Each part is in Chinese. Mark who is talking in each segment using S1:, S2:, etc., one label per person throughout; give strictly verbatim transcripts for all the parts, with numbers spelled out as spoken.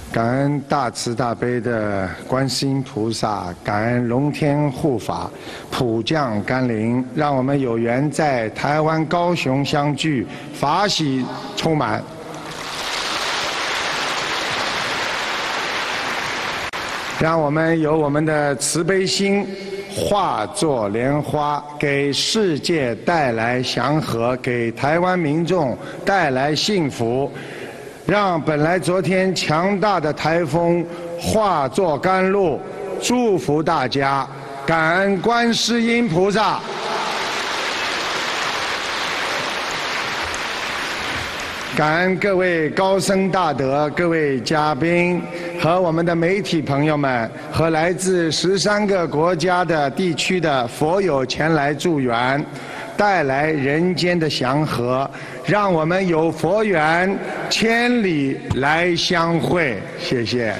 S1: 感恩大慈大悲的观世音菩萨，感恩龙天护法普降甘霖，让我们有缘在台湾高雄相聚，法喜充满。让我们有我们的慈悲心，化作莲花，给世界带来祥和，给台湾民众带来幸福。让本来昨天强大的台风化作甘露，祝福大家，感恩观世音菩萨。感恩各位高僧大德、各位嘉宾和我们的媒体朋友们，和来自十三个国家的地区的佛友前来助缘，带来人间的祥和，让我们有佛缘，千里来相会。谢谢。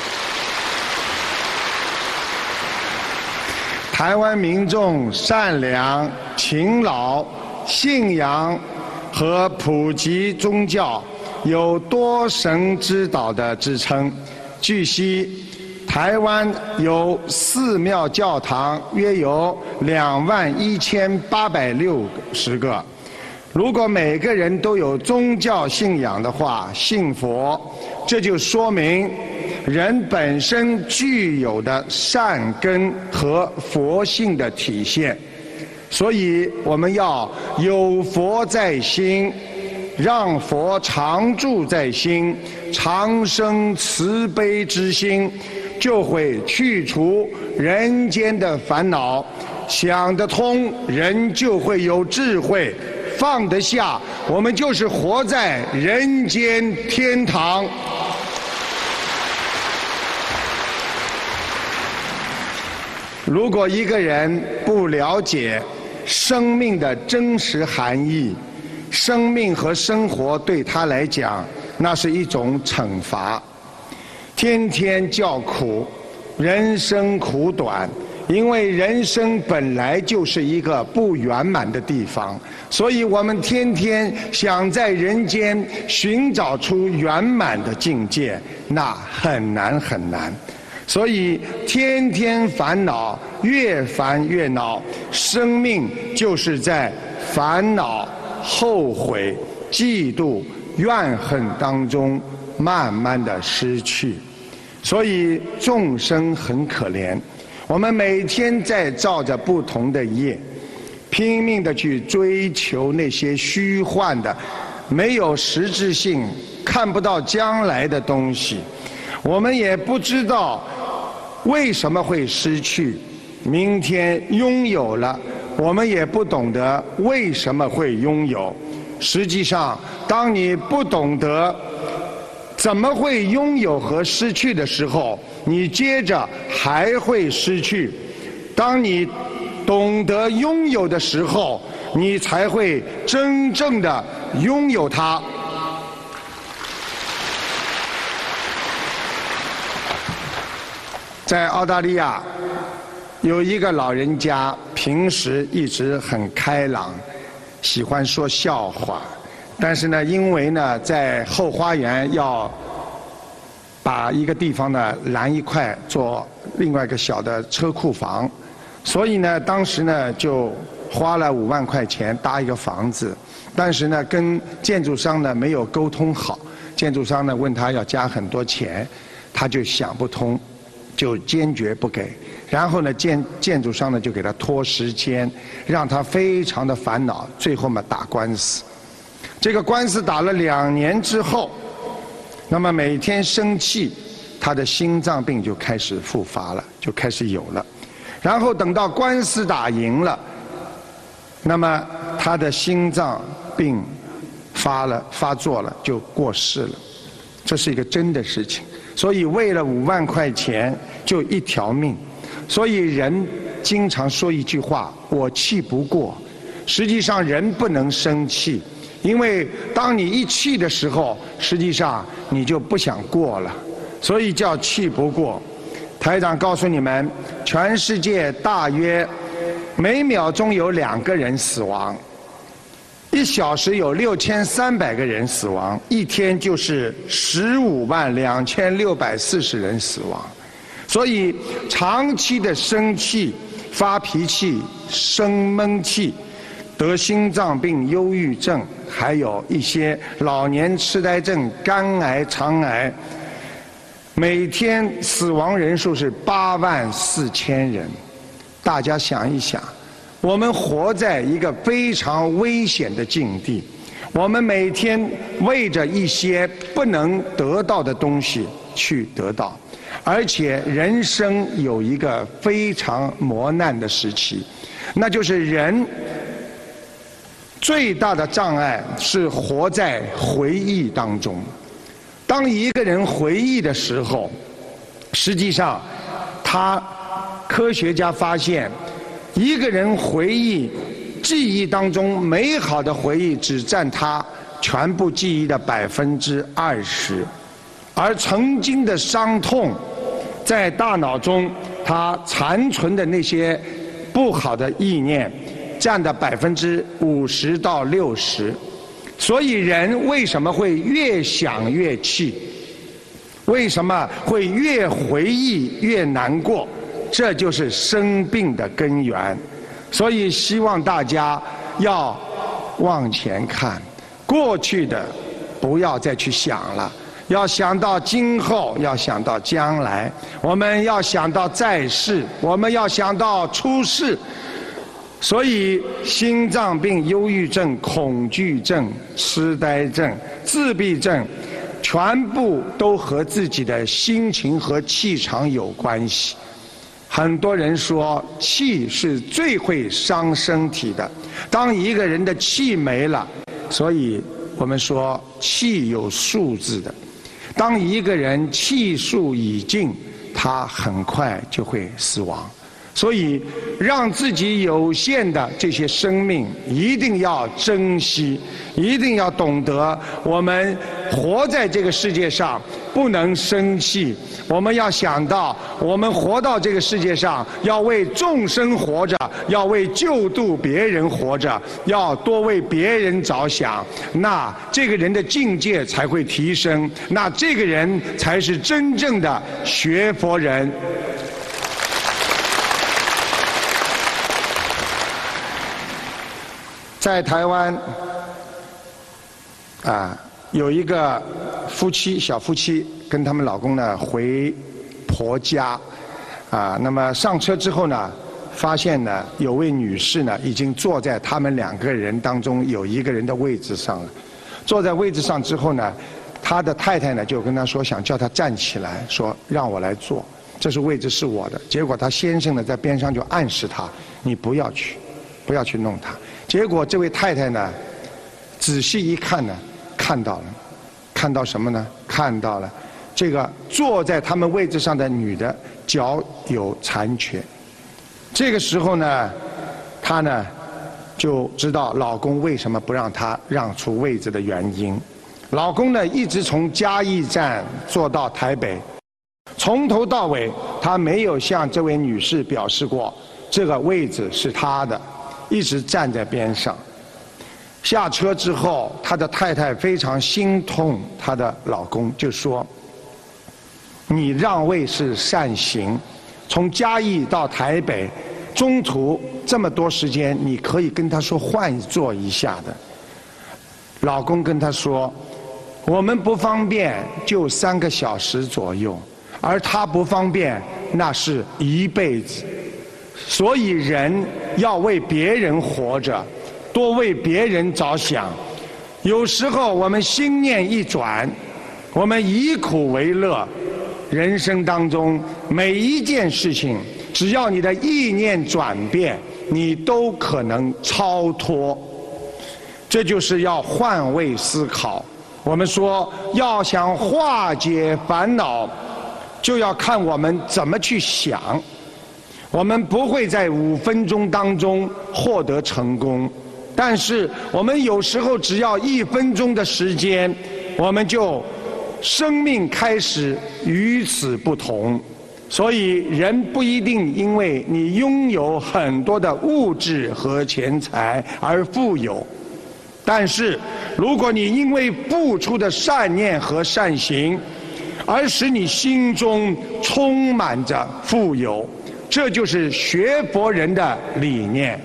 S1: 台湾民众善良、勤劳、信仰和普及宗教，有多神之岛的支撑。据悉，台湾有寺庙教堂约有两万一千八百六十个。如果每个人都有宗教信仰的话，信佛，这就说明人本身具有的善根和佛性的体现。所以我们要有佛在心，让佛常住在心，常生慈悲之心，就会去除人间的烦恼。想得通，人就会有智慧；放得下，我们就是活在人间天堂。如果一个人不了解生命的真实含义，生命和生活对他来讲，那是一种惩罚。天天叫苦，人生苦短，因为人生本来就是一个不圆满的地方，所以我们天天想在人间寻找出圆满的境界，那很难很难。所以天天烦恼，越烦越恼，生命就是在烦恼、后悔、嫉妒、怨恨当中慢慢的失去。所以众生很可怜，我们每天在造着不同的业，拼命的去追求那些虚幻的、没有实质性、看不到将来的东西。我们也不知道为什么会失去，明天拥有了，我们也不懂得为什么会拥有。实际上，当你不懂得怎么会拥有和失去的时候，你接着还会失去。当你懂得拥有的时候，你才会真正的拥有它。在澳大利亚，有一个老人家，平时一直很开朗，喜欢说笑话。但是呢，因为呢，在后花园要把一个地方呢拦一块做另外一个小的车库房，所以呢，当时呢就花了五万块钱搭一个房子。但是呢，跟建筑商呢没有沟通好，建筑商呢问他要加很多钱，他就想不通，就坚决不给。然后呢，建建筑商呢就给他拖时间，让他非常的烦恼，最后嘛打官司。这个官司打了两年之后，那么每天生气，他的心脏病就开始复发了，就开始有了。然后等到官司打赢了，那么他的心脏病发了发作了，就过世了。这是一个真的事情。所以为了五万块钱就一条命，所以人经常说一句话：我气不过。实际上人不能生气，因为当你一气的时候，实际上你就不想过了，所以叫气不过。台长告诉你们，全世界大约每秒钟有两个人死亡， 一小时有六千三百个人死亡，一天就是十五万两千六百四十人死亡。所以长期的生气、发脾气、生闷气，得心脏病、忧郁症，还有一些老年痴呆症、肝癌、肠癌，每天死亡人数是八万四千人。大家想一想，我们活在一个非常危险的境地，我们每天为着一些不能得到的东西去得到，而且人生有一个非常磨难的时期，那就是人最大的障碍是活在回忆当中。当一个人回忆的时候，实际上他科学家发现，一个人回忆记忆当中美好的回忆只占他全部记忆的百分之二十，而曾经的伤痛在大脑中它残存的那些不好的意念占的百分之五十到六十。所以人为什么会越想越气？为什么会越回忆越难过？这就是生病的根源。所以希望大家要往前看，过去的不要再去想了，要想到今后，要想到将来，我们要想到在世，我们要想到出世。所以心脏病、忧郁症、恐惧症、痴呆症、自闭症，全部都和自己的心情和气场有关系。很多人说气是最会伤身体的，当一个人的气没了，所以我们说气有数字的，当一个人气数已尽，他很快就会死亡。所以让自己有限的这些生命一定要珍惜，一定要懂得我们活在这个世界上不能生气，我们要想到我们活到这个世界上要为众生活着，要为救度别人活着，要多为别人着想，那这个人的境界才会提升，那这个人才是真正的学佛人。在台湾，啊，有一个夫妻，小夫妻跟他们老公呢回婆家，啊，那么上车之后呢，发现呢有位女士呢已经坐在他们两个人当中有一个人的位置上了。坐在位置上之后呢，他的太太呢就跟他说，想叫他站起来，说让我来坐，这是位置是我的。结果他先生呢在边上就暗示他，你不要去，不要去弄他。结果这位太太呢，仔细一看呢，看到了，看到什么呢？看到了这个坐在他们位置上的女的脚有残缺。这个时候呢，她呢就知道老公为什么不让她让出位置的原因。老公呢一直从嘉义站坐到台北，从头到尾他没有向这位女士表示过这个位置是他的，一直站在边上。下车之后，他的太太非常心痛他的老公，就说：“你让位是善行，从嘉义到台北，中途这么多时间，你可以跟他说换坐一下的。”老公跟他说：“我们不方便，就三个小时左右，而他不方便，那是一辈子。所以人要为别人活着，多为别人着想。有时候我们心念一转，我们以苦为乐。人生当中每一件事情，只要你的意念转变，你都可能超脱。这就是要换位思考。我们说，要想化解烦恼，就要看我们怎么去想。我们不会在五分钟当中获得成功，但是我们有时候只要一分钟的时间，我们就生命开始与此不同。所以人不一定因为你拥有很多的物质和钱财而富有， 但是，如果你因为付出的善念和善行，而使你心中充满着富有，这就是学佛人的理念。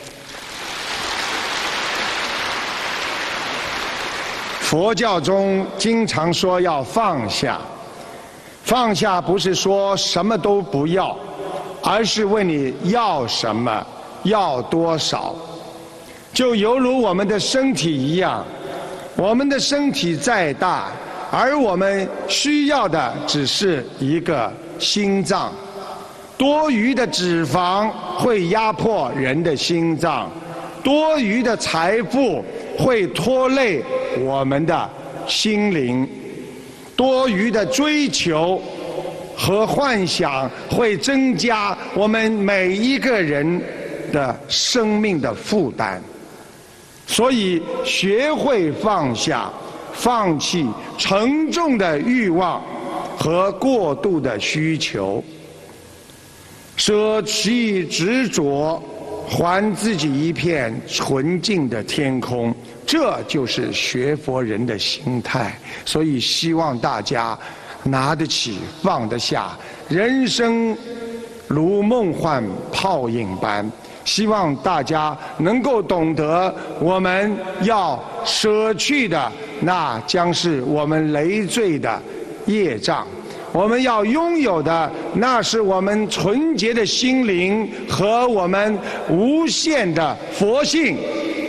S1: 佛教中经常说要放下，放下不是说什么都不要，而是问你要什么，要多少。就犹如我们的身体一样，我们的身体再大，而我们需要的只是一个心脏。多余的脂肪会压迫人的心脏，多余的财富会拖累我们的心灵，多余的追求和幻想会增加我们每一个人的生命的负担。所以，学会放下，放弃沉重的欲望和过度的需求，舍弃执着，还自己一片纯净的天空，这就是学佛人的心态。所以希望大家拿得起放得下，人生如梦幻泡影般，希望大家能够懂得我们要舍去的，那将是我们累赘的业障。我们要拥有的，那是我们纯洁的心灵和我们无限的佛性。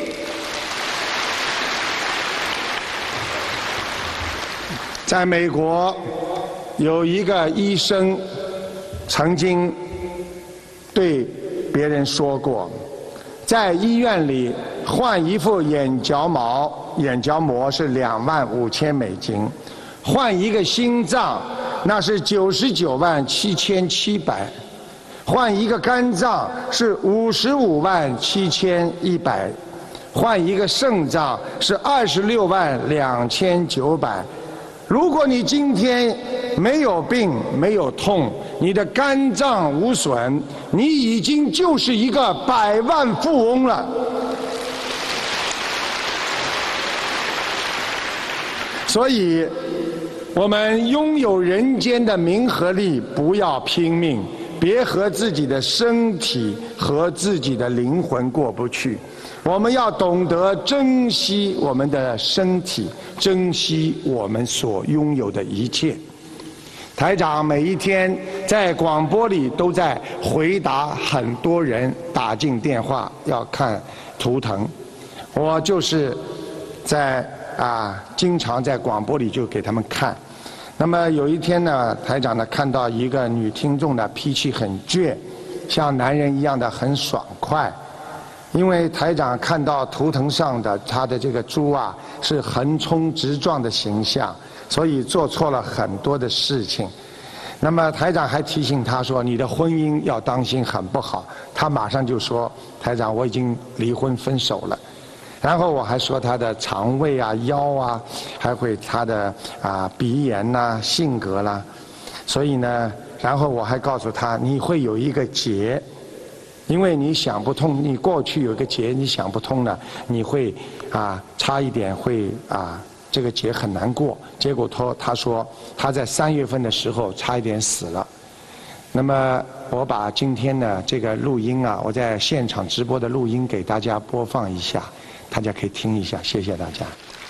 S1: 在美国，有一个医生曾经对别人说过，在医院里换一副眼角毛、眼角膜是两万五千美金，换一个心脏那是九十九万七千七百，换一个肝脏是五十五万七千一百，换一个肾脏是二十六万两千九百。如果你今天没有病没有痛，你的肝脏无损，你已经就是一个百万富翁了。所以我们拥有人间的名和利，不要拼命，别和自己的身体和自己的灵魂过不去。我们要懂得珍惜我们的身体，珍惜我们所拥有的一切。台长每一天在广播里都在回答很多人打进电话要看图腾，我就是在啊经常在广播里就给他们看。那么有一天呢，台长呢看到一个女听众的脾气很倔，像男人一样的很爽快。因为台长看到图腾上的他的这个猪啊是横冲直撞的形象，所以做错了很多的事情。那么台长还提醒他说，你的婚姻要当心很不好。他马上就说，台长我已经离婚分手了。然后我还说他的肠胃啊、腰啊，还会他的啊鼻炎呐、性格啦。所以呢，然后我还告诉他，你会有一个劫。因为你想不通，你过去有一个劫你想不通了，你会啊差一点会啊这个劫很难过。结果他他说他在三月份的时候差一点死了。那么我把今天的这个录音啊，我在现场直播的录音给大家播放一下，大家可以听一下，谢谢大家。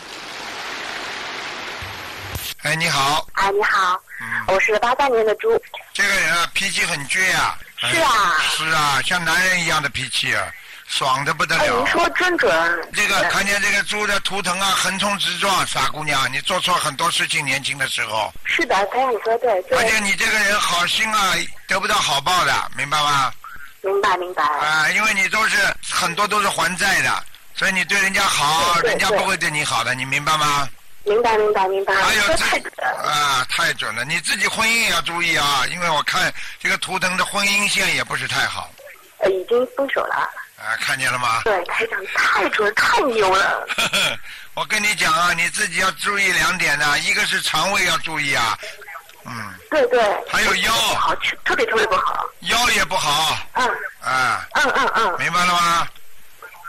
S1: 哎，你好。
S2: 哎，你好。嗯。我是八三年的猪。
S1: 这个人啊，脾气很倔啊。
S2: 是啊。
S1: 是啊，像男人一样的脾气啊，爽得不得了。
S2: 哎，您说真准。
S1: 这个看见这个猪的图腾啊，横冲直撞，傻姑娘，你做错很多事情，年轻的时候。
S2: 是的，台长你说对。对。
S1: 而且你这个人好心啊，得不到好报的，明白吗？
S2: 明白明白。
S1: 啊、呃，因为你都是很多都是还债的，所以你对人家好，人家不会对你好的，你明白吗？
S2: 明白明白明白。
S1: 还有这
S2: 太准了
S1: 啊，太准了！你自己婚姻也要注意啊，因为我看这个图腾的婚姻线也不是太好。
S2: 呃，已经分手了。
S1: 啊，看见了吗？
S2: 对，台长太准太牛了。
S1: 我跟你讲啊，你自己要注意两点呢、啊，一个是肠胃要注意啊，嗯。
S2: 对对。
S1: 还有腰。
S2: 不好，特别特别不好。
S1: 腰也不好。
S2: 嗯。
S1: 啊。
S2: 嗯嗯嗯。
S1: 明白了吗？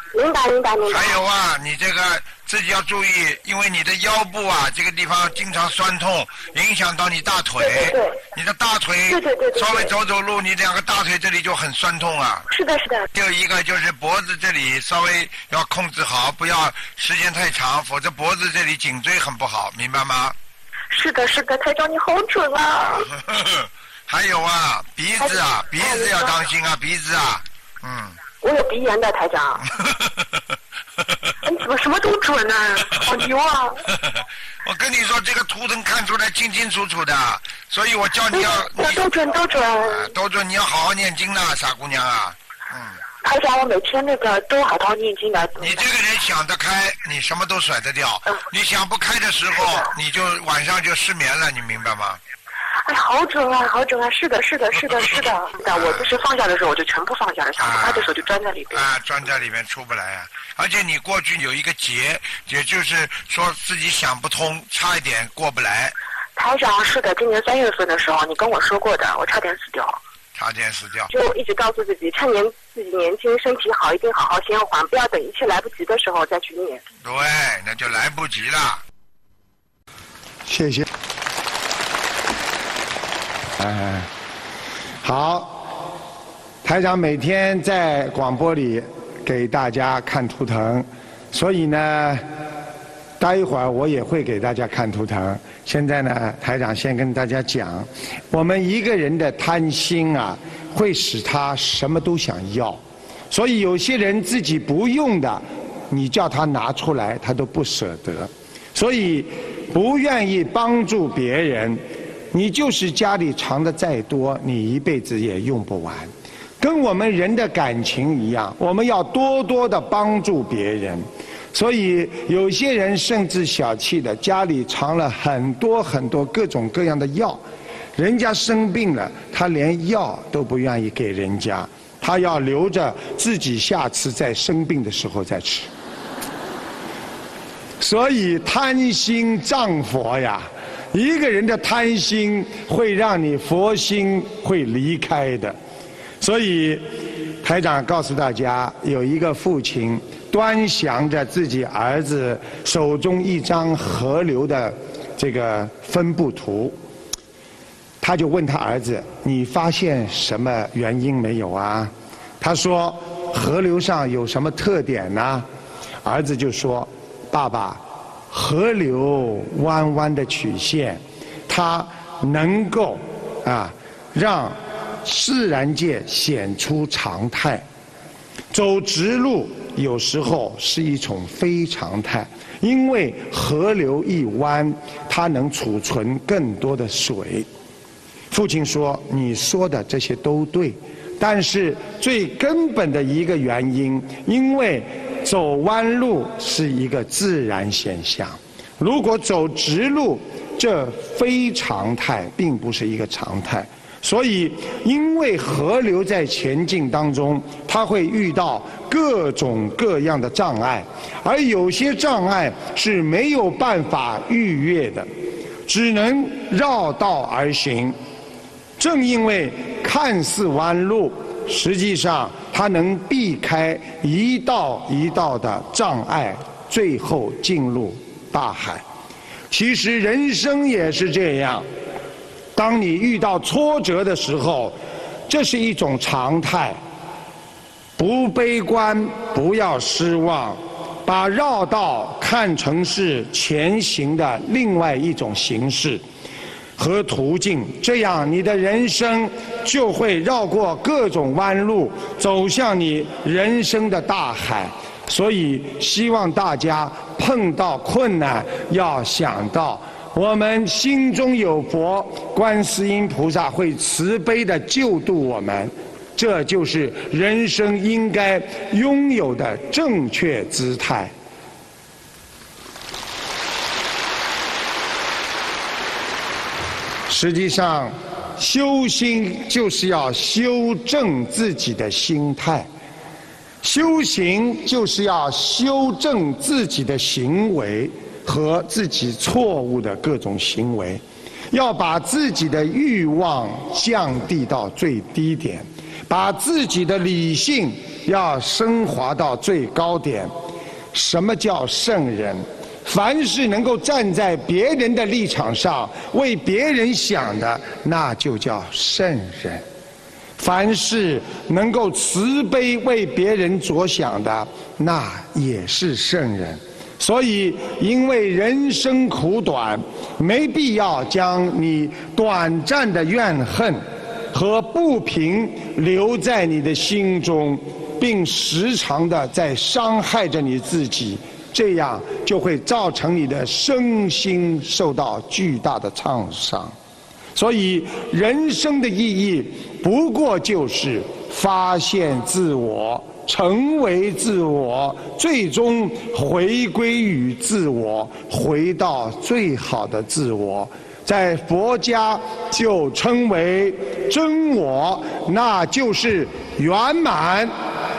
S2: 明白明白明白。
S3: 还有啊，你这个自己要注意，因为你的腰部啊这个地方经常酸痛，影响到你大腿。
S2: 对对对。
S3: 你的大腿
S2: 对对对对对
S3: 稍微走走路，你两个大腿这里就很酸痛啊。
S2: 是的是的。
S3: 还有一个就是脖子这里稍微要控制好，不要时间太长，否则脖子这里颈椎很不好，明白吗？
S2: 是的是的，台长你好准啊。
S3: 还有啊，鼻子啊，鼻子要当心啊，鼻子啊，嗯。
S2: 我有鼻炎的，台长。你怎么什么都准呢、啊？好牛啊！
S3: 我跟你说，这个图腾看出来清清楚楚的，所以我叫你要你
S2: 都准都准、啊、
S3: 都准，你要好好念经的，傻姑娘啊！嗯。
S2: 台长，我每天那个都好好念经的。
S3: 你这个人想得开，你什么都甩得掉；
S2: 嗯、
S3: 你想不开的时候，你就晚上就失眠了，你明白吗？
S2: 哎，好准啊，好准啊！是的，是的，是的，是的。那我就是放下的时候，我就全部放下了；想不开的时候，就钻在里边。
S3: 啊，钻在里面出不来啊！而且你过去有一个劫，也就是说自己想不通，差一点过不来。
S2: 台长，是的，今年三月份的时候，你跟我说过的，我差点死掉。
S3: 差点死掉。
S2: 就一直告诉自己，趁年自己年轻，身体好，一定好好先还，不要等一切来不及的时候再去念。
S3: 对，那就来不及了。
S1: 谢谢。哎，好，台长每天在广播里给大家看图腾，所以呢，待一会儿我也会给大家看图腾。现在呢，台长先跟大家讲，我们一个人的贪心啊，会使他什么都想要，所以有些人自己不用的，你叫他拿出来，他都不舍得，所以不愿意帮助别人。你就是家里藏的再多，你一辈子也用不完。跟我们人的感情一样，我们要多多的帮助别人。所以有些人甚至小气的，家里藏了很多很多各种各样的药，人家生病了，他连药都不愿意给人家，他要留着自己下次再生病的时候再吃。所以贪心障佛呀，一个人的贪心会让你佛心会离开的。所以台长告诉大家，有一个父亲端详着自己儿子手中一张河流的这个分布图，他就问他儿子，你发现什么原因没有啊？他说，河流上有什么特点呢？儿子就说，爸爸，河流弯弯的曲线，它能够啊让自然界显出常态。走直路有时候是一种非常态，因为河流一弯，它能储存更多的水。父亲说，你说的这些都对，但是最根本的一个原因，因为走弯路是一个自然现象，如果走直路，这非常态，并不是一个常态。所以因为河流在前进当中，它会遇到各种各样的障碍，而有些障碍是没有办法逾越的，只能绕道而行。正因为看似弯路，实际上它能避开一道一道的障碍，最后进入大海。其实人生也是这样，当你遇到挫折的时候，这是一种常态，不悲观，不要失望，把绕道看成是前行的另外一种形式和途径，这样你的人生就会绕过各种弯路，走向你人生的大海。所以希望大家碰到困难要想到，我们心中有佛，观世音菩萨会慈悲地救度我们，这就是人生应该拥有的正确姿态。实际上，修心就是要修正自己的心态，修行就是要修正自己的行为和自己错误的各种行为，要把自己的欲望降低到最低点，把自己的理性要升华到最高点。什么叫圣人？凡是能够站在别人的立场上为别人想的，那就叫圣人。凡是能够慈悲为别人着想的，那也是圣人。所以，因为人生苦短，没必要将你短暂的怨恨和不平留在你的心中，并时常的在伤害着你自己，这样就会造成你的身心受到巨大的创伤。所以，人生的意义不过就是发现自我，成为自我，最终回归于自我，回到最好的自我。在佛家就称为真我，那就是圆满。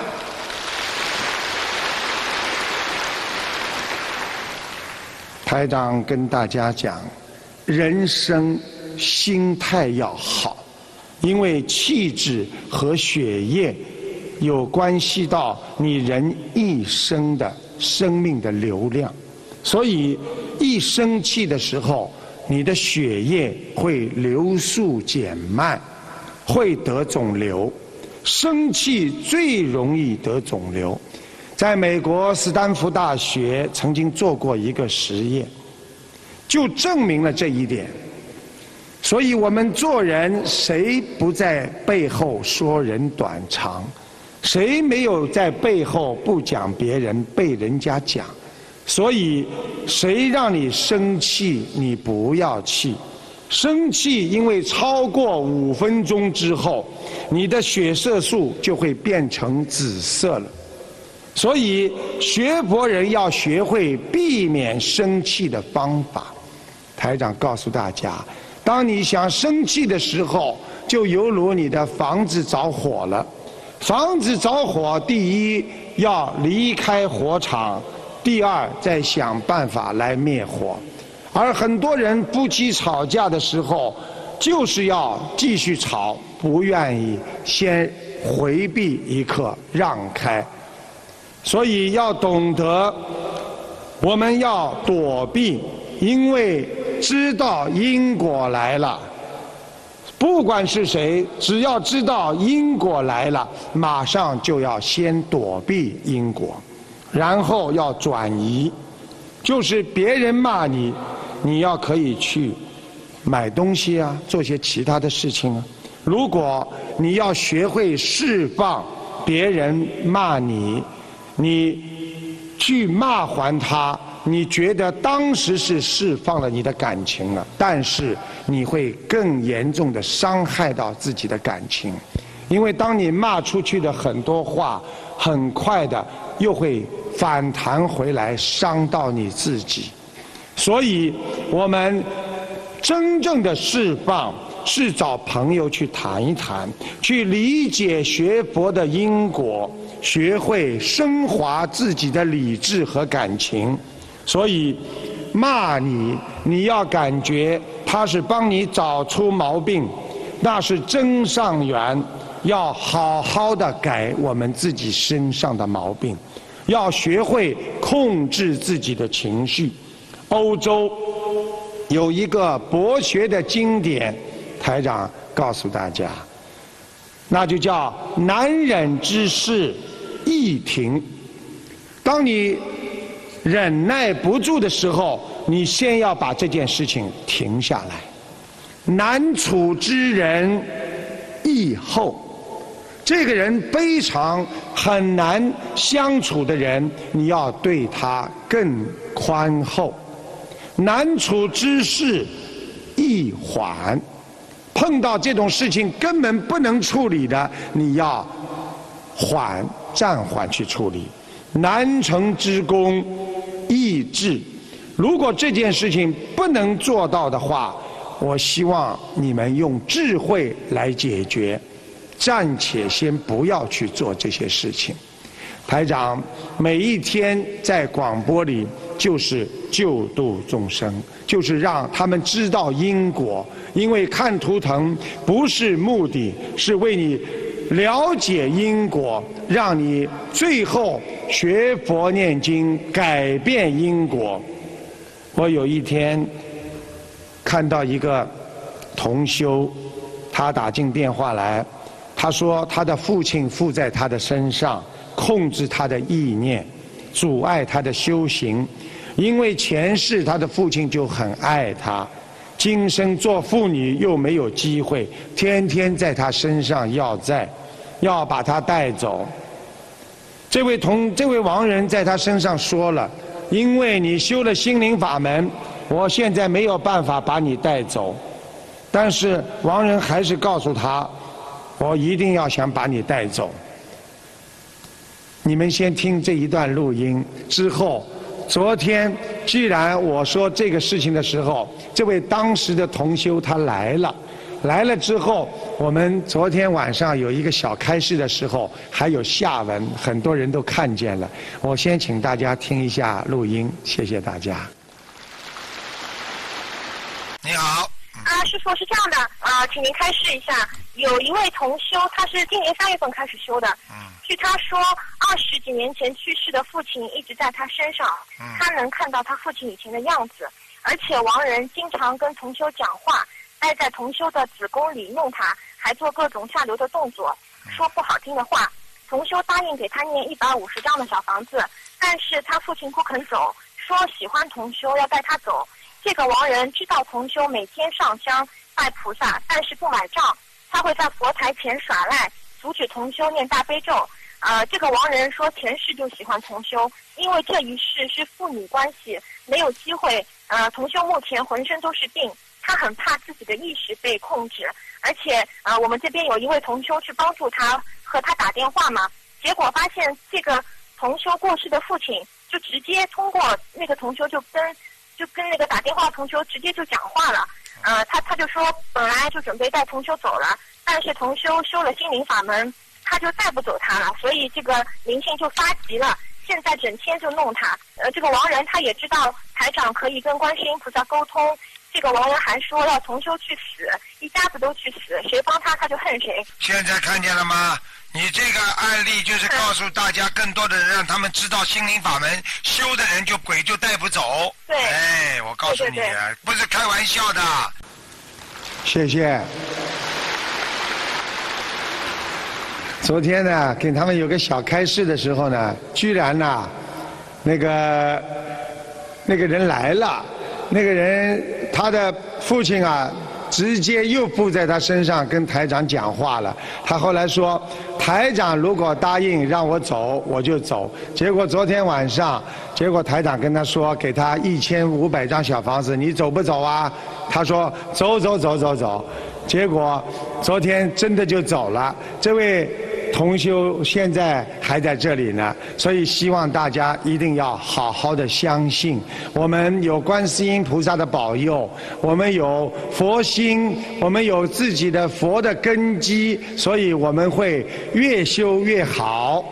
S1: 台长跟大家讲，人生心态要好，因为气质和血液有关系到你人一生的生命的流量，所以一生气的时候，你的血液会流速减慢，会得肿瘤。生气最容易得肿瘤。在美国斯坦福大学曾经做过一个实验，就证明了这一点。所以我们做人，谁不在背后说人短长？谁没有在背后不讲别人，被人家讲？所以，谁让你生气，你不要气。生气，因为超过五分钟之后，你的血色素就会变成紫色了。所以，学佛人要学会避免生气的方法。台长告诉大家，当你想生气的时候，就犹如你的房子着火了。房子着火，第一要离开火场，第二再想办法来灭火。而很多人夫妻吵架的时候，就是要继续吵，不愿意先回避一刻，让开。所以要懂得，我们要躲避，因为知道因果来了。不管是谁，只要知道因果来了，马上就要先躲避因果，然后要转移。就是别人骂你，你要可以去买东西啊，做些其他的事情啊。如果你要学会释放别人骂你，你去骂还他，你觉得当时是释放了你的感情了，但是你会更严重的伤害到自己的感情，因为当你骂出去的很多话，很快的又会反弹回来，伤到你自己。所以我们真正的释放是找朋友去谈一谈，去理解学佛的因果，学会升华自己的理智和感情。所以骂你，你要感觉他是帮你找出毛病，那是真上缘。要好好的改我们自己身上的毛病，要学会控制自己的情绪。欧洲有一个博学的经典，台长告诉大家，那就叫难忍之事易停。当你忍耐不住的时候，你先要把这件事情停下来。难处之人易后，这个人非常很难相处的人，你要对他更宽厚。难处之事易缓，碰到这种事情根本不能处理的，你要缓暂缓去处理。难成之功易治，如果这件事情不能做到的话，我希望你们用智慧来解决，暂且先不要去做这些事情。台长每一天在广播里就是救度众生，就是让他们知道因果。因为看图腾不是目的，是为你了解因果，让你最后学佛念经，改变因果。我有一天看到一个同修，他打进电话来，他说他的父亲附在他的身上，控制他的意念，阻碍他的修行。因为前世他的父亲就很爱他，今生做妇女又没有机会，天天在他身上要债，要把他带走。这位同这位亡人在他身上说了，因为你修了心灵法门，我现在没有办法把你带走。但是亡人还是告诉他，我一定要想把你带走。你们先听这一段录音之后，昨天既然我说这个事情的时候，这位当时的同修他来了，来了之后，我们昨天晚上有一个小开示的时候，还有下文，很多人都看见了。我先请大家听一下录音，谢谢大家。
S3: 你好。
S2: 啊，师傅是这样的，啊、呃，请您开示一下。有一位同修，他是今年三月份开始修的。嗯。据他说，二十几年前去世的父亲一直在他身上，嗯、他能看到他父亲以前的样子，而且亡人经常跟同修讲话，待在同修的子宫里弄他，还做各种下流的动作，说不好听的话。同修答应给他念一百五十张的小房子，但是他父亲不肯走，说喜欢同修要带他走。这个亡人知道同修每天上香拜菩萨，但是不买账，他会在佛台前耍赖，阻止同修念大悲咒。呃，这个亡人说前世就喜欢同修，因为这一世是父女关系，没有机会。呃，同修目前浑身都是病，他很怕自己的意识被控制，而且呃，我们这边有一位同修去帮助他，和他打电话嘛，结果发现这个同修过世的父亲就直接通过那个同修就跟。就跟那个打电话同修直接就讲话了，呃，他他就说本来就准备带同修走了，但是同修修了心灵法门，他就带不走他了，所以这个灵性就发急了，现在整天就弄他。呃，这个亡人他也知道台长可以跟观世音菩萨沟通，这个亡人还说要同修去死，一家子都去死，谁帮他他就恨谁。
S3: 现在看见了吗？你这个案例就是告诉大家，更多的人让他们知道心灵法门，修的人就鬼就带不走。
S2: 对。
S3: 哎，我告诉你，对对对，不是开玩笑的。
S1: 谢谢。昨天呢，给他们有个小开示的时候呢，居然呢，那个那个人来了，那个人他的父亲啊。直接又附在他身上跟台长讲话了。他后来说，台长如果答应让我走，我就走。结果昨天晚上，结果台长跟他说，给他一千五百张小房子，你走不走啊？他说走走走走走。结果昨天真的就走了。这位同修现在还在这里呢，所以希望大家一定要好好的相信，我们有观世音菩萨的保佑，我们有佛心，我们有自己的佛的根基，所以我们会越修越好。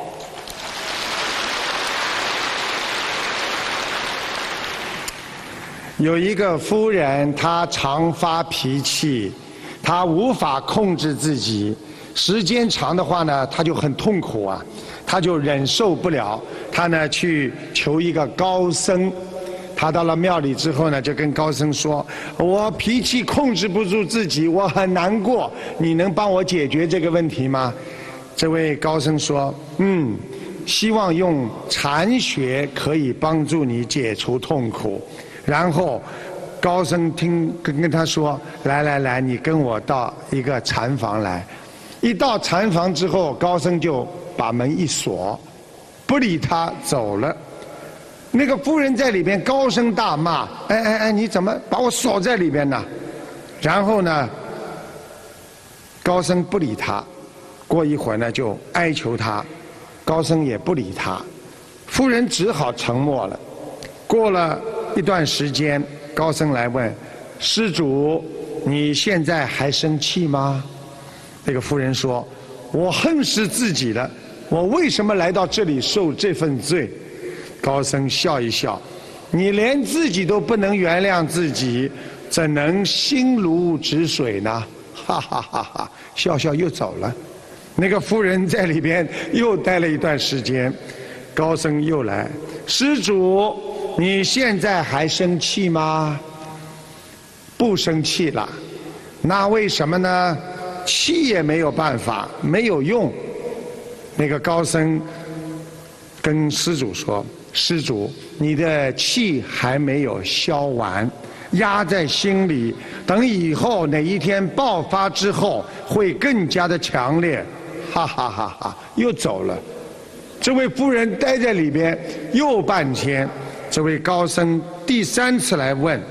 S1: 有一个夫人，她常发脾气，她无法控制自己。时间长的话呢，他就很痛苦啊，他就忍受不了，他呢去求一个高僧，他到了庙里之后呢，就跟高僧说：“我脾气控制不住自己，我很难过，你能帮我解决这个问题吗？”这位高僧说：“嗯，希望用禅学可以帮助你解除痛苦。”然后高僧听跟跟他说：“来来来，你跟我到一个禅房来。”一到禅房之后，高僧就把门一锁，不理他走了。那个夫人在里边高声大骂：“哎哎哎，你怎么把我锁在里边呢？”然后呢，高僧不理他，过一会儿呢就哀求他，高僧也不理他，夫人只好沉默了。过了一段时间，高僧来问：“施主，你现在还生气吗？”那个夫人说：“我恨死自己了，我为什么来到这里受这份罪？”高僧笑一笑：“你连自己都不能原谅自己，怎能心如止水呢？”哈哈哈哈！笑笑又走了。 那个妇人在里边又待了一段时间，高僧又来，施主，你现在还生气吗？不生气了。那为什么呢？气也没有办法，没有用。那个高僧跟施主说，施主，你的气还没有消完，压在心里，等以后哪一天爆发之后会更加的强烈。哈哈哈哈，又走了。这位夫人待在里边又半天，这位高僧第三次来问，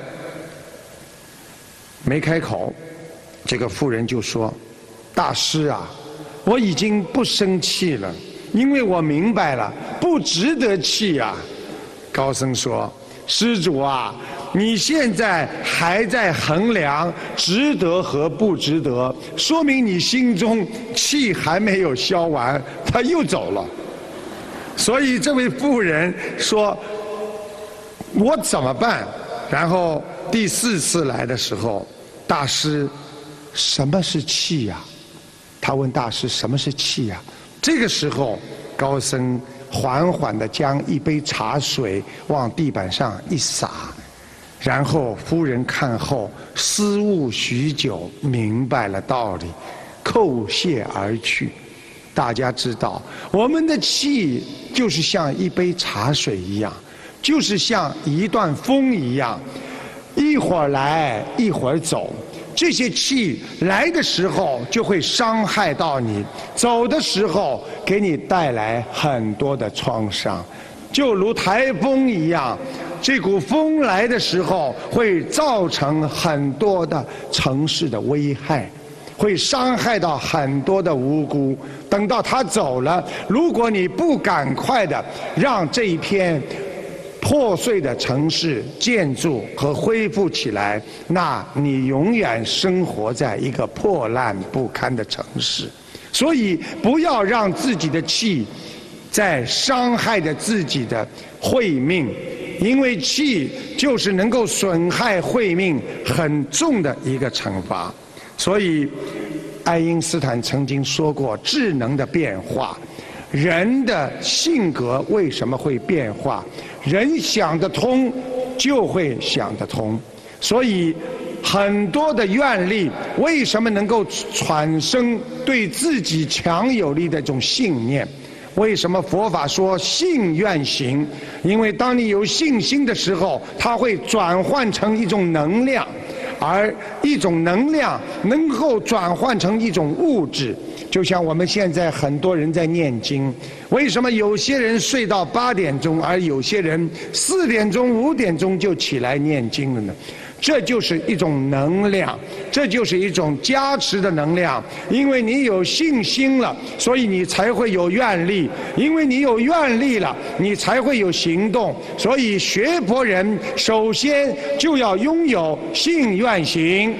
S1: 没开口。这个妇人就说，大师啊，我已经不生气了，因为我明白了，不值得气啊。高僧说，施主啊，你现在还在衡量值得和不值得，说明你心中气还没有消完。他又走了。所以这位妇人说，我怎么办？然后第四次来的时候，大师，什么是气呀？他问大师，什么是气呀？这个时候高僧缓缓地将一杯茶水往地板上一洒，然后夫人看后思悟许久，明白了道理，叩谢而去。大家知道，我们的气就是像一杯茶水一样，就是像一段风一样，一会儿来一会儿走。这些气来的时候就会伤害到你，走的时候给你带来很多的创伤，就如台风一样，这股风来的时候会造成很多的城市的危害，会伤害到很多的无辜。等到它走了，如果你不赶快的让这一片破碎的城市建筑和恢复起来，那你永远生活在一个破烂不堪的城市。所以不要让自己的气在伤害着自己的慧命，因为气就是能够损害慧命很重的一个惩罚。所以爱因斯坦曾经说过，智能的变化，人的性格为什么会变化？人想得通，就会想得通。所以，很多的愿力为什么能够产生对自己强有力的一种信念？为什么佛法说信愿行？因为当你有信心的时候，它会转换成一种能量。而一种能量能够转换成一种物质，就像我们现在很多人在念经，为什么有些人睡到八点钟，而有些人四点钟、五点钟就起来念经了呢？这就是一种能量，这就是一种加持的能量。因为你有信心了，所以你才会有愿力；因为你有愿力了，你才会有行动。所以学佛人首先就要拥有信愿行。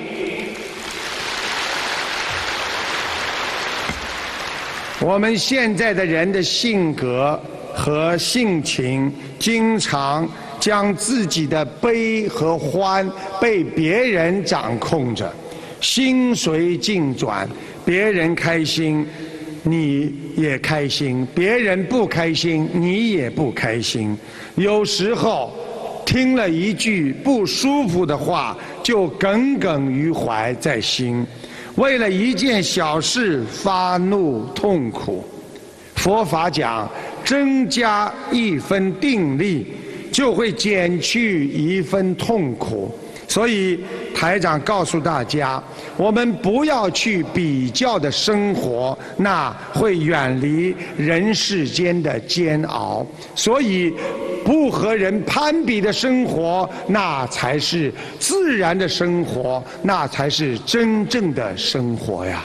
S1: 我们现在的人的性格和性情，经常将自己的悲和欢被别人掌控着，心随境转，别人开心你也开心，别人不开心你也不开心。有时候听了一句不舒服的话，就耿耿于怀在心，为了一件小事发怒痛苦。佛法讲，增加一分定力，就会减去一分痛苦。所以台长告诉大家，我们不要去比较的生活，那会远离人世间的煎熬。所以不和人攀比的生活，那才是自然的生活，那才是真正的生活呀。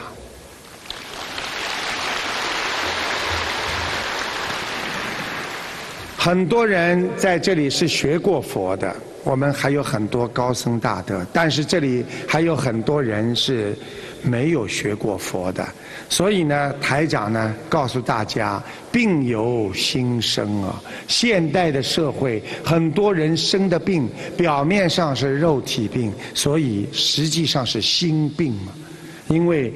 S1: 很多人在这里是学过佛的，我们还有很多高僧大德，但是这里还有很多人是没有学过佛的。所以呢，台长呢告诉大家，病由心生啊。现代的社会，很多人生的病表面上是肉体病，所以实际上是心病嘛。因为佛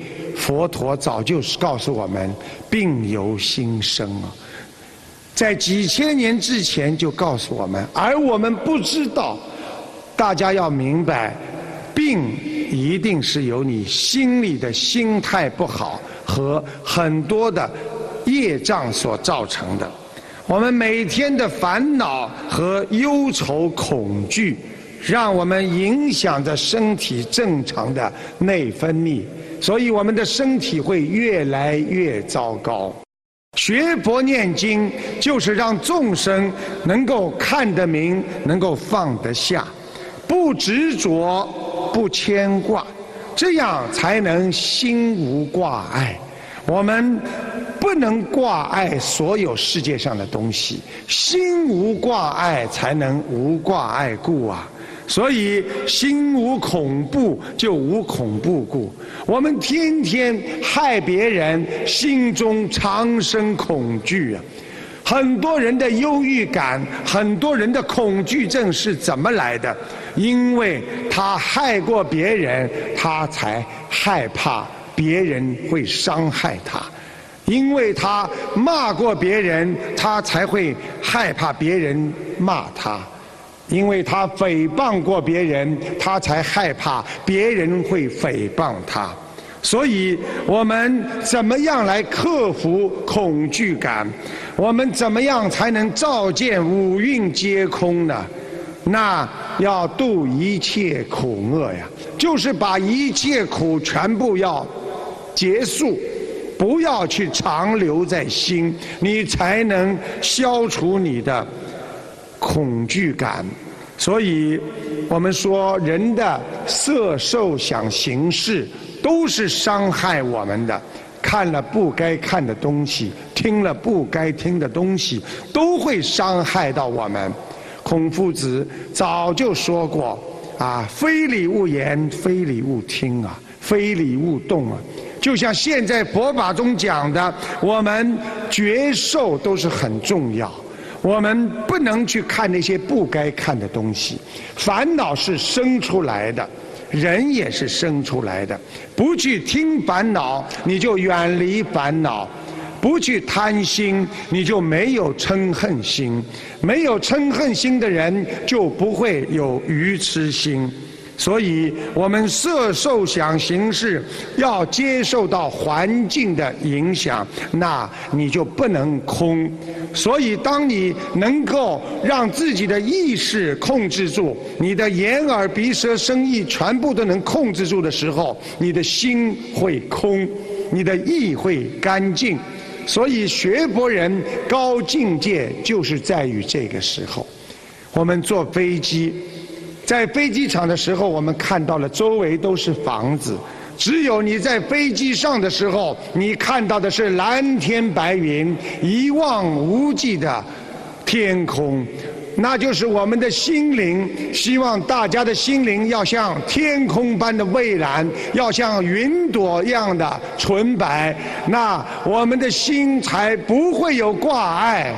S1: 佛陀早就告诉我们，病由心生啊，在几千年之前就告诉我们，而我们不知道。大家要明白，病一定是由你心里的心态不好和很多的业障所造成的。我们每天的烦恼和忧愁恐惧，让我们影响着身体正常的内分泌，所以我们的身体会越来越糟糕。学佛念经就是让众生能够看得明，能够放得下，不执着，不牵挂，这样才能心无挂碍。我们不能挂碍所有世界上的东西，心无挂碍才能无挂碍故啊。所以心无恐怖就无恐怖故。我们天天害别人，心中常生恐惧啊。很多人的忧郁感，很多人的恐惧症是怎么来的？因为他害过别人，他才害怕别人会伤害他；因为他骂过别人，他才会害怕别人骂他；因为他诽谤过别人，他才害怕别人会诽谤他。所以我们怎么样来克服恐惧感？我们怎么样才能照见五蕴皆空呢？那要度一切苦厄呀，就是把一切苦全部要结束，不要去长留在心，你才能消除你的恐惧感。所以我们说，人的色受想行识都是伤害我们的，看了不该看的东西，听了不该听的东西，都会伤害到我们。孔夫子早就说过啊，非礼勿言，非礼勿听啊，非礼勿动啊。就像现在佛法中讲的，我们觉受都是很重要。我们不能去看那些不该看的东西。烦恼是生出来的，人也是生出来的。不去听烦恼，你就远离烦恼；不去贪心，你就没有嗔恨心。没有嗔恨心的人，就不会有愚痴心。所以我们色受想行识要接受到环境的影响，那你就不能空。所以当你能够让自己的意识控制住，你的眼耳鼻舌身意全部都能控制住的时候，你的心会空，你的意会干净。所以学佛人高境界就是在于这个时候。我们坐飞机，在飞机场的时候，我们看到了周围都是房子，只有你在飞机上的时候，你看到的是蓝天白云，一望无际的天空，那就是我们的心灵。希望大家的心灵要像天空般的蔚蓝，要像云朵一样的纯白，那我们的心才不会有挂碍。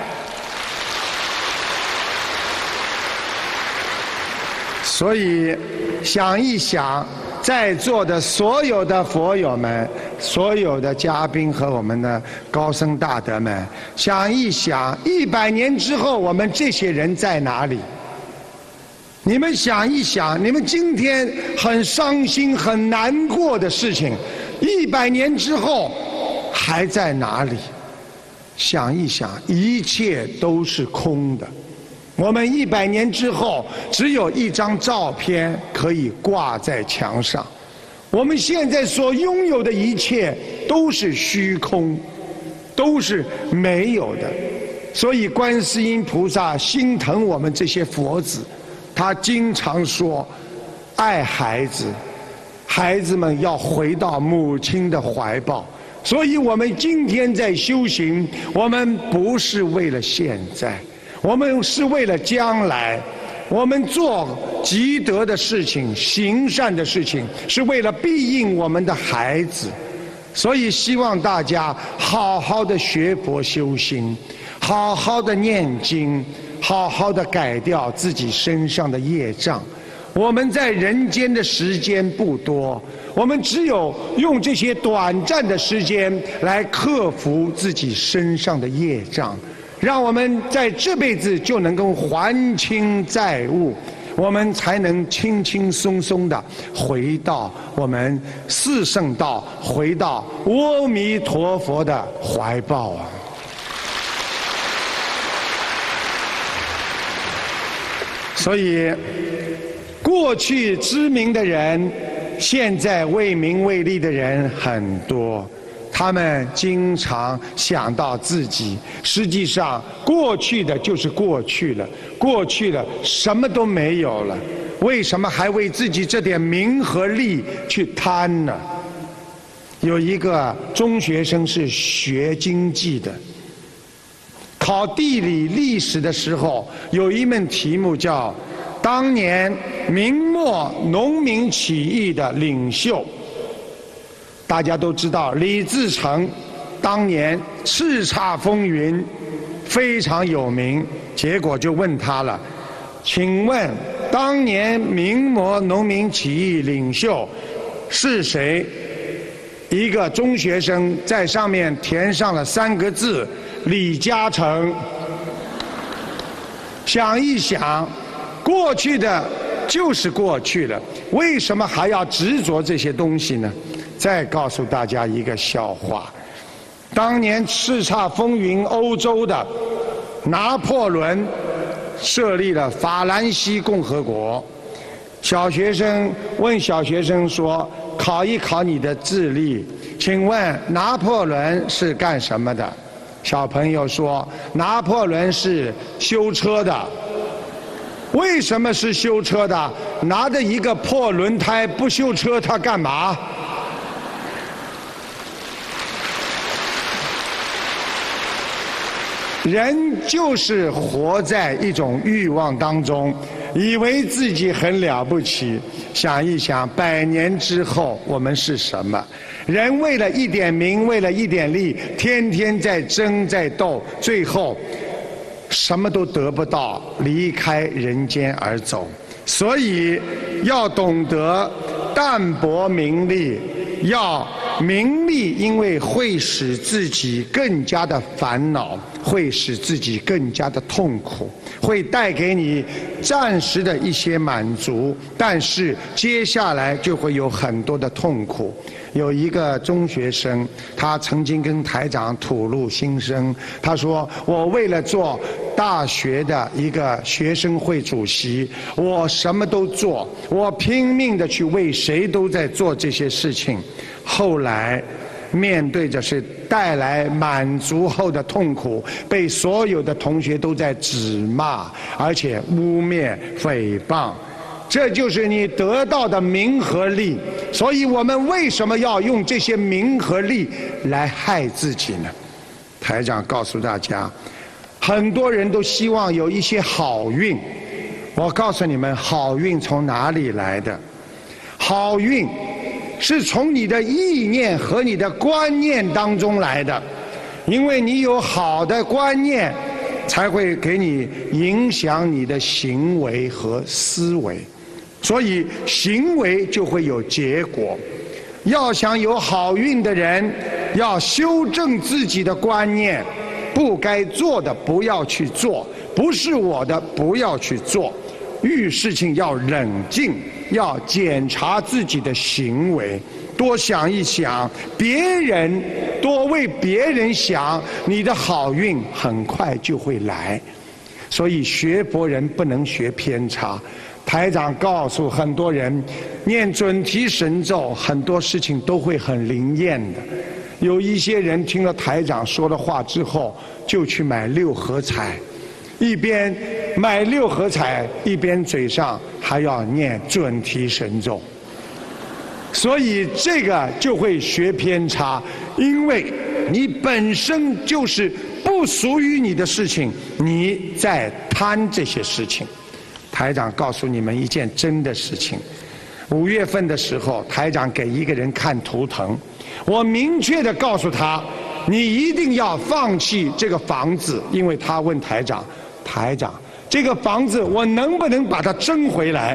S1: 所以想一想，在座的所有的佛友们，所有的嘉宾和我们的高僧大德们，想一想，一百年之后我们这些人在哪里？你们想一想，你们今天很伤心很难过的事情，一百年之后还在哪里？想一想，一切都是空的。我们一百年之后，只有一张照片可以挂在墙上。我们现在所拥有的一切都是虚空，都是没有的。所以观世音菩萨心疼我们这些佛子，他经常说，爱孩子，孩子们要回到母亲的怀抱。所以我们今天在修行，我们不是为了现在，我们是为了将来。我们做积德的事情，行善的事情，是为了庇应我们的孩子。所以希望大家好好的学佛修心，好好的念经，好好的改掉自己身上的业障。 我们在人间的时间不多，我们只有用这些短暂的时间来克服自己身上的业障，让我们在这辈子就能够还清债务，我们才能轻轻松松地回到我们四圣道，回到阿弥陀佛的怀抱啊！所以，过去知名的人，现在为名为利的人很多。他们经常想到自己，实际上过去的就是过去了，过去了什么都没有了，为什么还为自己这点名和利去贪呢？有一个中学生是学经济的，考地理历史的时候，有一门题目叫当年明末农民起义的领袖。大家都知道李自成当年叱咤风云，非常有名。结果就问他了，请问当年明末农民起义领袖是谁？一个中学生在上面填上了三个字：李嘉诚。想一想，过去的就是过去了，为什么还要执着这些东西呢？再告诉大家一个笑话，当年叱咤风云欧洲的拿破仑设立了法兰西共和国。小学生问小学生说，考一考你的智力，请问拿破仑是干什么的？小朋友说，拿破仑是修车的。为什么是修车的？拿着一个破轮胎不修车他干嘛？人就是活在一种欲望当中，以为自己很了不起。想一想，百年之后我们是什么？人为了一点名，为了一点利，天天在争在斗，最后什么都得不到，离开人间而走。所以要懂得淡泊名利，要名利，因为会使自己更加的烦恼，会使自己更加的痛苦，会带给你暂时的一些满足，但是接下来就会有很多的痛苦。有一个中学生，他曾经跟台长吐露心声，他说，我为了做大学的一个学生会主席，我什么都做，我拼命的去为谁都在做这些事情，后来面对着是带来满足后的痛苦，被所有的同学都在指骂，而且污蔑诽谤，这就是你得到的名和利。所以我们为什么要用这些名和利来害自己呢？台长告诉大家，很多人都希望有一些好运，我告诉你们，好运从哪里来的？好运是从你的意念和你的观念当中来的，因为你有好的观念，才会给你影响你的行为和思维，所以行为就会有结果。要想有好运的人，要修正自己的观念，不该做的不要去做，不是我的不要去做，遇事情要冷静，要检查自己的行为，多想一想别人，多为别人想，你的好运很快就会来。所以学佛人不能学偏差。台长告诉很多人，念准提神咒，很多事情都会很灵验的。有一些人听了台长说的话之后，就去买六合彩，一边买六合彩，一边嘴上还要念准提神咒。所以这个就会学偏差，因为你本身就是不属于你的事情，你在贪这些事情。台长告诉你们一件真的事情，五月份的时候，台长给一个人看图腾，我明确的告诉他，你一定要放弃这个房子，因为他问台长，台长，这个房子我能不能把它争回来？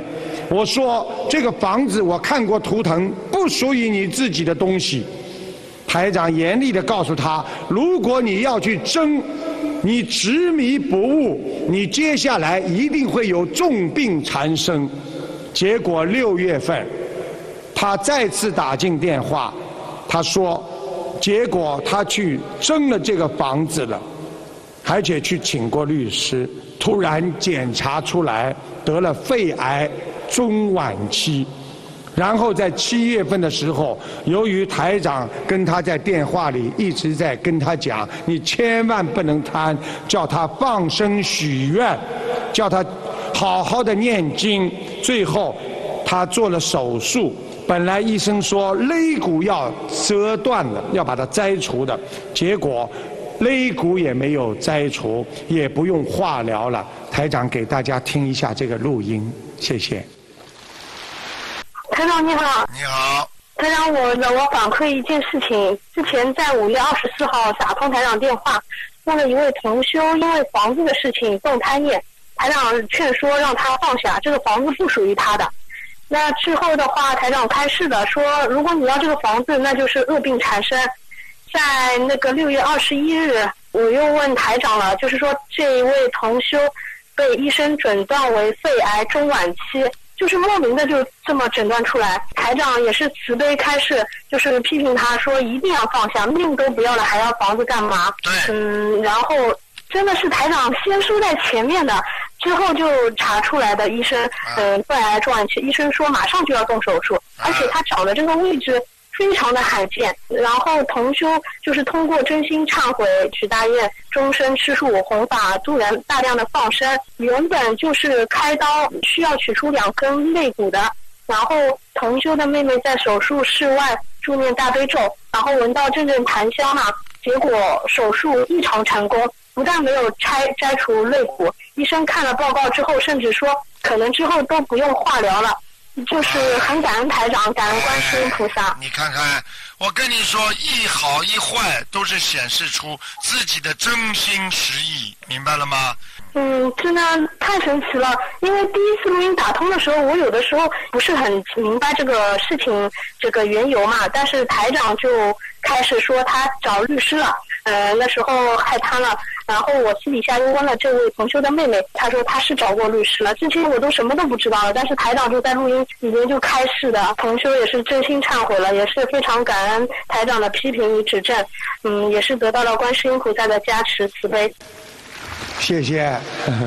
S1: 我说这个房子我看过图腾，不属于你自己的东西。台长严厉地告诉他，如果你要去争，你执迷不悟，你接下来一定会有重病缠身。结果六月份他再次打进电话，他说结果他去争了这个房子了，而且去请过律师，突然检查出来得了肺癌中晚期。然后在七月份的时候，由于台长跟他在电话里一直在跟他讲，你千万不能贪，叫他放生许愿，叫他好好的念经。最后他做了手术，本来医生说肋骨要折断了，要把它摘除的，结果肋骨也没有摘除，也不用化疗了。台长给大家听一下这个录音，谢谢。
S2: 台长你好。
S3: 你好。
S2: 台长，我我反馈一件事情，之前在五月二十四号打通台长电话，问了一位同修因为房子的事情动贪念，台长劝说让他放下，这个房子不属于他的。那之后的话，台长开示的说，如果你要这个房子，那就是恶病缠身。在那个六月二十一日，我又问台长了，就是说这一位同修被医生诊断为肺癌中晚期，就是莫名的就这么诊断出来。台长也是慈悲开示，就是批评他说一定要放下，命都不要了还要房子干嘛？
S3: 对。
S2: 嗯，然后真的是台长先说在前面的，之后就查出来的医生，嗯，肺癌中晚期，医生说马上就要动手术，而且他找的这个位置非常的罕见。然后同修就是通过真心忏悔、许大愿、终身吃素、弘法度人、大量的放生，原本就是开刀需要取出两根肋骨的。然后同修的妹妹在手术室外助念大悲咒，然后闻到阵阵檀香嘛，结果手术异常成功，不但没有拆摘除肋骨，医生看了报告之后，甚至说可能之后都不用化疗了。就是很感恩台长，感恩观世音菩萨。
S3: 你看看，我跟你说，一好一坏都是显示出自己的真心实意，明白了吗？
S2: 嗯，真的太神奇了。因为第一次录音打通的时候，我有的时候不是很明白这个事情这个缘由嘛，但是台长就开始说他找律师了，呃，那时候害他了。然后我私底下又问了这位同修的妹妹，她说她是找过律师了，之前我都什么都不知道了，但是台长就在录音里面就开示的，同修也是真心忏悔了，也是非常感恩台长的批评与指正，嗯，也是得到了观世音菩萨的加持慈悲。
S1: 谢谢。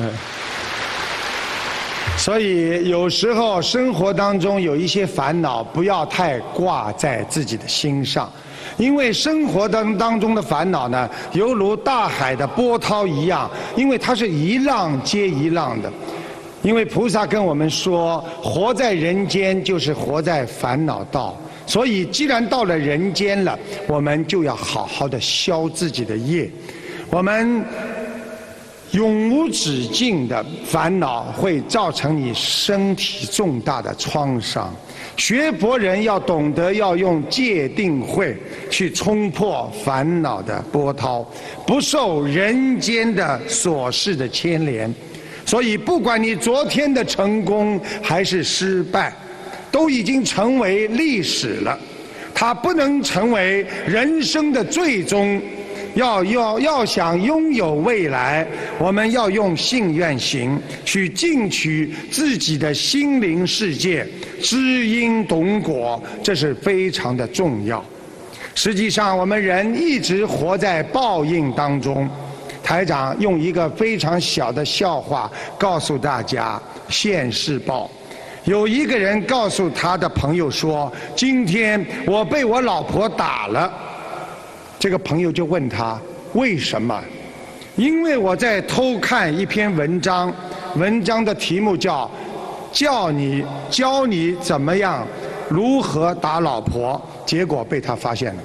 S1: 所以有时候生活当中有一些烦恼，不要太挂在自己的心上。因为生活当当中的烦恼呢，犹如大海的波涛一样，因为它是一浪接一浪的。因为菩萨跟我们说，活在人间就是活在烦恼道，所以既然到了人间了，我们就要好好的消自己的业。我们永无止境的烦恼会造成你身体重大的创伤。学佛人要懂得要用戒定慧去冲破烦恼的波涛，不受人间的琐事的牵连。所以不管你昨天的成功还是失败，都已经成为历史了，它不能成为人生的最终。要要要想拥有未来，我们要用信愿行去进取自己的心灵世界，知因懂果，这是非常的重要。实际上我们人一直活在报应当中。台长用一个非常小的笑话告诉大家现世报。有一个人告诉他的朋友说，今天我被我老婆打了。这个朋友就问他为什么？因为我在偷看一篇文章，文章的题目叫教你教你怎么样如何打老婆，结果被他发现了。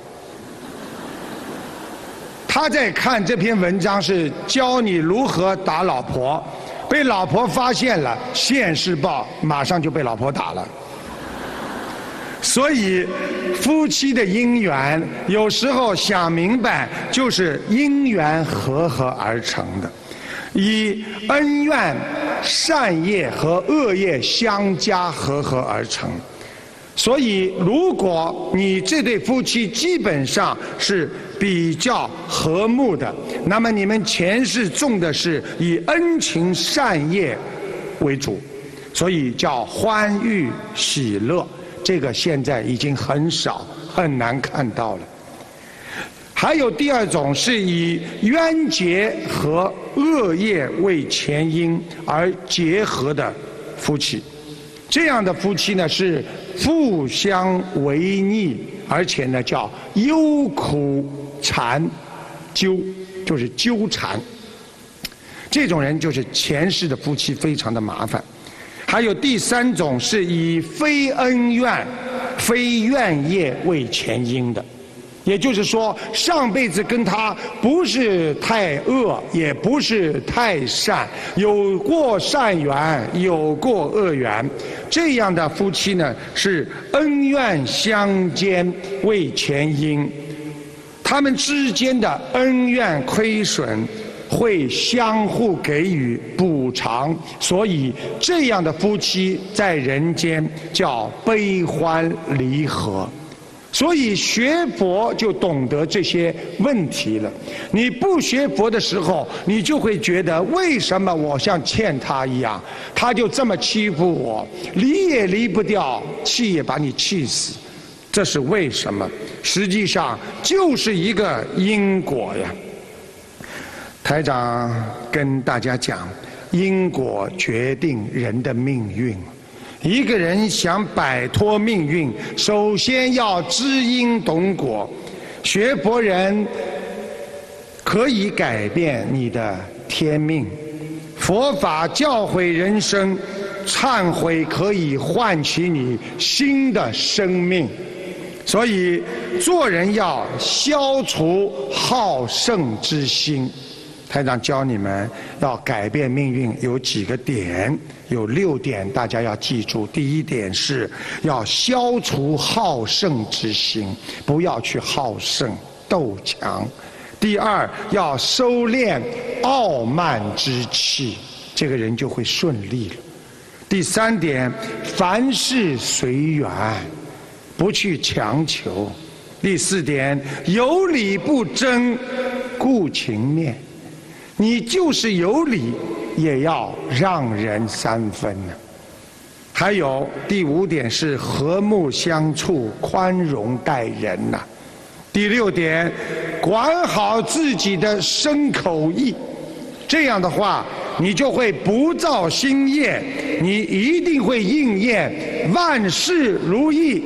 S1: 他在看这篇文章是教你如何打老婆，被老婆发现了，现世报马上就被老婆打了。所以夫妻的姻缘有时候想明白就是因缘和合而成的，以恩怨善业和恶业相加合合而成。所以，如果你这对夫妻基本上是比较和睦的，那么你们前世种的是以恩情善业为主，所以叫欢愉喜乐。这个现在已经很少很难看到了。还有第二种是以冤结和恶业为前因而结合的夫妻，这样的夫妻呢是互相违逆，而且呢叫忧苦缠纠，就是纠缠。这种人就是前世的夫妻非常的麻烦。还有第三种是以非恩怨、非怨业为前因的。也就是说，上辈子跟他不是太恶，也不是太善，有过善缘，有过恶缘。这样的夫妻呢，是恩怨相间为前因，他们之间的恩怨亏损会相互给予补偿，所以这样的夫妻在人间叫悲欢离合。所以学佛就懂得这些问题了。你不学佛的时候，你就会觉得为什么我像欠他一样，他就这么欺负我，离也离不掉，气也把你气死，这是为什么？实际上就是一个因果呀。台长跟大家讲，因果决定人的命运。一个人想摆脱命运，首先要知因懂果。学佛人可以改变你的天命，佛法教诲人生，忏悔可以唤起你新的生命。所以做人要消除好胜之心。台长教你们要改变命运有几个点，有六点，大家要记住。第一点是要消除好胜之心，不要去好胜斗强。第二，要收敛傲慢之气，这个人就会顺利了。第三点，凡事随缘，不去强求。第四点，有理不争，顾情面。你就是有理，也要让人三分呢。还有第五点是和睦相处，宽容待人呐。第六点，管好自己的身口意，这样的话，你就会不造新业，你一定会应验万事如意。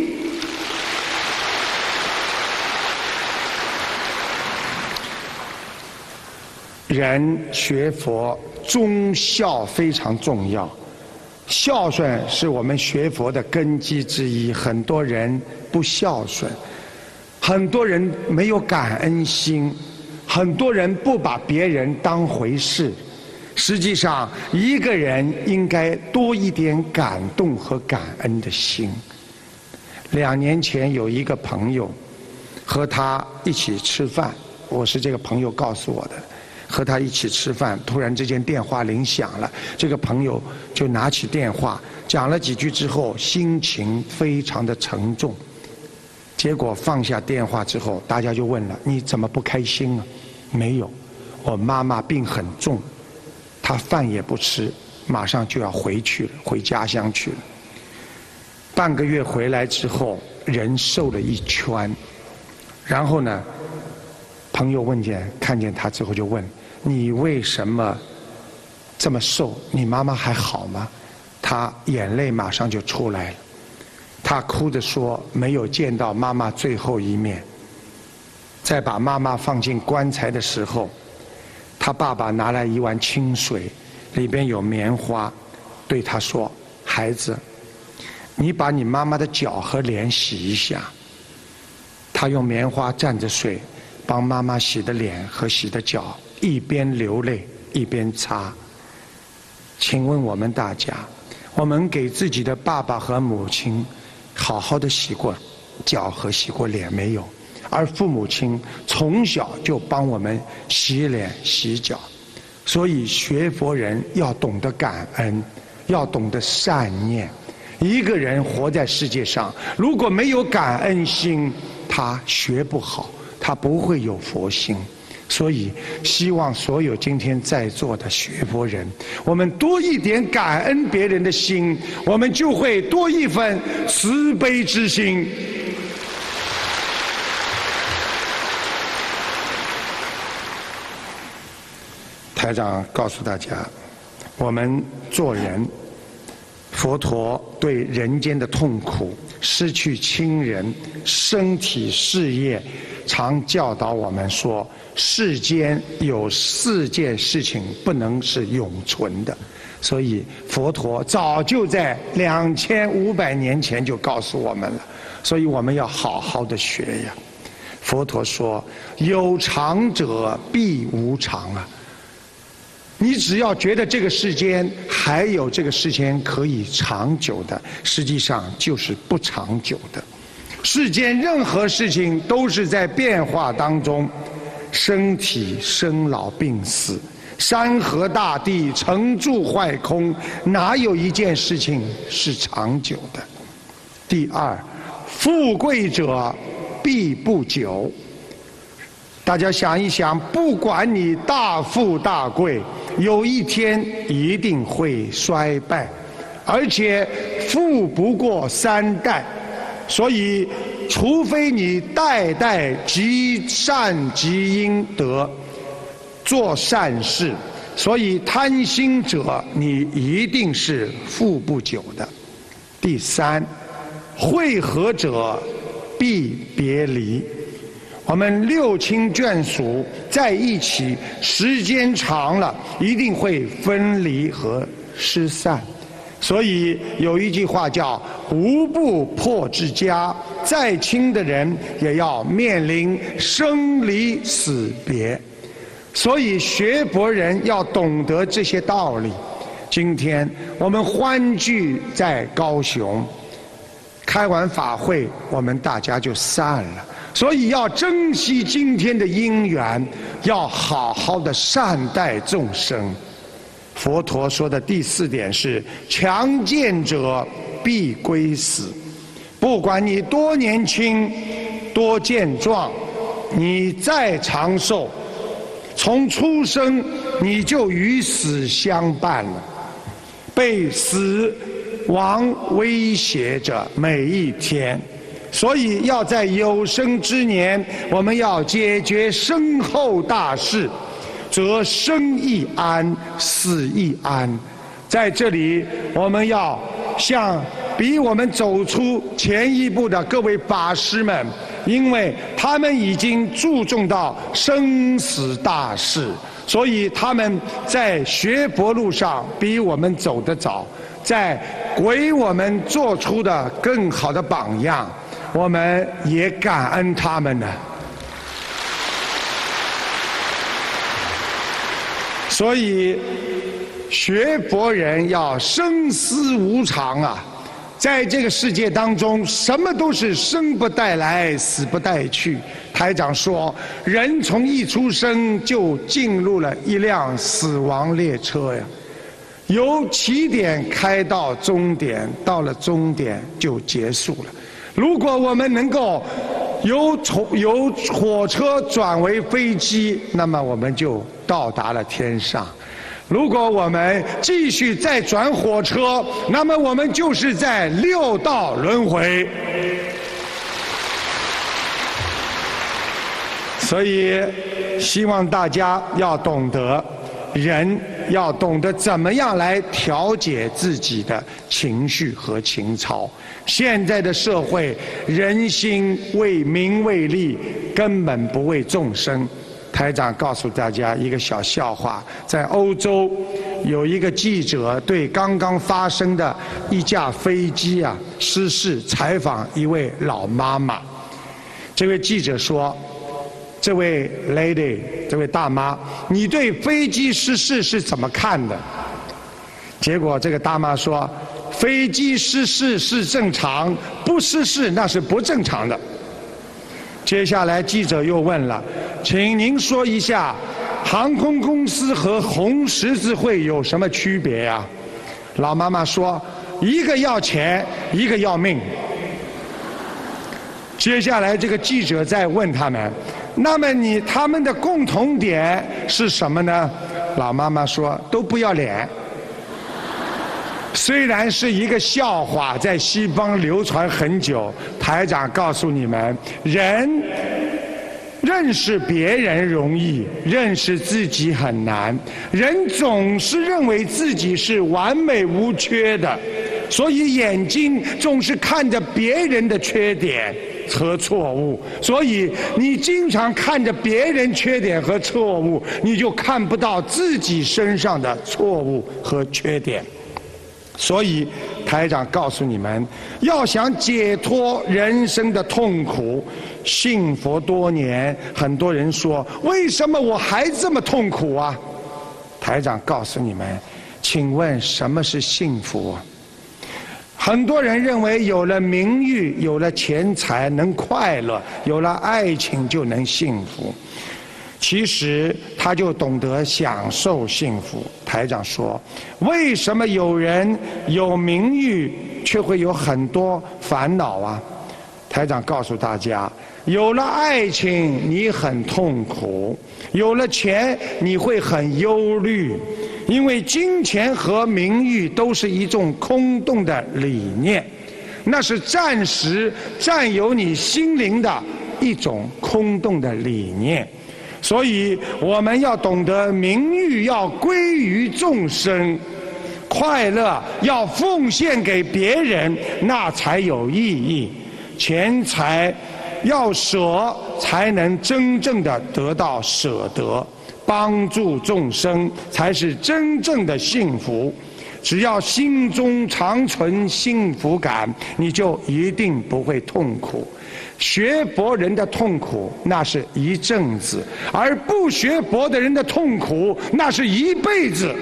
S1: 人学佛忠孝非常重要，孝顺是我们学佛的根基之一。很多人不孝顺，很多人没有感恩心，很多人不把别人当回事。实际上，一个人应该多一点感动和感恩的心。两年前有一个朋友和他一起吃饭，我是这个朋友告诉我的。和他一起吃饭，突然之间电话铃响了，这个朋友就拿起电话讲了几句之后，心情非常的沉重。结果放下电话之后，大家就问了：你怎么不开心啊？没有，我妈妈病很重，她饭也不吃，马上就要回去了，回家乡去了。半个月回来之后，人瘦了一圈。然后呢，朋友问见看见他之后就问：你为什么这么瘦？你妈妈还好吗？他眼泪马上就出来了，他哭着说没有见到妈妈最后一面。在把妈妈放进棺材的时候，他爸爸拿来一碗清水，里边有棉花，对他说：孩子，你把你妈妈的脚和脸洗一下。他用棉花蘸着水帮妈妈洗的脸和洗的脚，一边流泪一边擦。请问我们大家，我们给自己的爸爸和母亲好好的洗过脚和洗过脸没有？而父母亲从小就帮我们洗脸洗脚， 所以学佛人要懂得感恩，要懂得善念。一个人活在世界上，如果没有感恩心，他学不好，他不会有佛心。所以希望所有今天在座的学佛人，我们多一点感恩别人的心，我们就会多一份慈悲之心。台长告诉大家，我们做人，佛陀对人间的痛苦、失去亲人、身体、事业，常教导我们说，世间有四件事情不能是永存的。所以佛陀早就在两千五百年前就告诉我们了，所以我们要好好的学呀。佛陀说，有常者必无常啊。你只要觉得这个世间还有这个世间可以长久的，实际上就是不长久的。世间任何事情都是在变化当中，身体生老病死，山河大地成住坏空，哪有一件事情是长久的？第二，富贵者必不久。大家想一想，不管你大富大贵，有一天一定会衰败，而且富不过三代。所以除非你代代积善积阴德，做善事，所以贪心者你一定是富不久的。第三，会合者必别离。我们六亲眷属在一起时间长了，一定会分离和失散。所以有一句话叫无不破之家，再亲的人也要面临生离死别。所以学佛人要懂得这些道理。今天我们欢聚在高雄，开完法会我们大家就散了，所以要珍惜今天的因缘，要好好的善待众生。佛陀说的第四点是，强健者必归死。不管你多年轻多健壮，你再长寿，从出生你就与死相伴了，被死亡威胁着每一天。所以要在有生之年，我们要解决身后大事，则生亦安，死亦安。在这里，我们要向比我们走出前一步的各位法师们，因为他们已经注重到生死大事，所以他们在学佛路上比我们走得早，在为我们做出的更好的榜样，我们也感恩他们呢。所以学佛人要深思无常啊，在这个世界当中，什么都是生不带来，死不带去。台长说，人从一出生就进入了一辆死亡列车呀，由起点开到终点，到了终点就结束了。如果我们能够由由火车转为飞机，那么我们就到达了天上。如果我们继续再转火车，那么我们就是在六道轮回。所以希望大家要懂得，人要懂得怎么样来调节自己的情绪和情操。现在的社会，人心为名为利，根本不为众生。台长告诉大家一个小笑话，在欧洲有一个记者对刚刚发生的一架飞机啊失事采访一位老妈妈。这位记者说，这位 lady 这位大妈，你对飞机失事是怎么看的？结果这个大妈说，飞机失事是正常，不失事那是不正常的。接下来记者又问了，请您说一下， 航空公司和红十字会有什么区别呀？老妈妈说，一个要钱，一个要命。接下来这个记者在问他们，那么你他们的共同点是什么呢？老妈妈说，都不要脸。虽然是一个笑话，在西方流传很久，台长告诉你们，人认识别人容易，认识自己很难。人总是认为自己是完美无缺的，所以眼睛总是看着别人的缺点和错误，所以你经常看着别人缺点和错误，你就看不到自己身上的错误和缺点。所以台长告诉你们，要想解脱人生的痛苦，信佛多年，很多人说，为什么我还这么痛苦啊？台长告诉你们，请问什么是幸福？很多人认为有了名誉，有了钱财能快乐，有了爱情就能幸福。其实他就懂得享受幸福。台长说，为什么有人有名誉却会有很多烦恼啊？台长告诉大家，有了爱情你很痛苦，有了钱你会很忧虑，因为金钱和名誉都是一种空洞的理念，那是暂时占有你心灵的一种空洞的理念。所以我们要懂得，名誉要归于众生，快乐要奉献给别人，那才有意义。钱财要舍，才能真正的得到舍得，帮助众生才是真正的幸福。只要心中常存幸福感，你就一定不会痛苦。学佛人的痛苦那是一阵子，而不学佛的人的痛苦那是一辈子。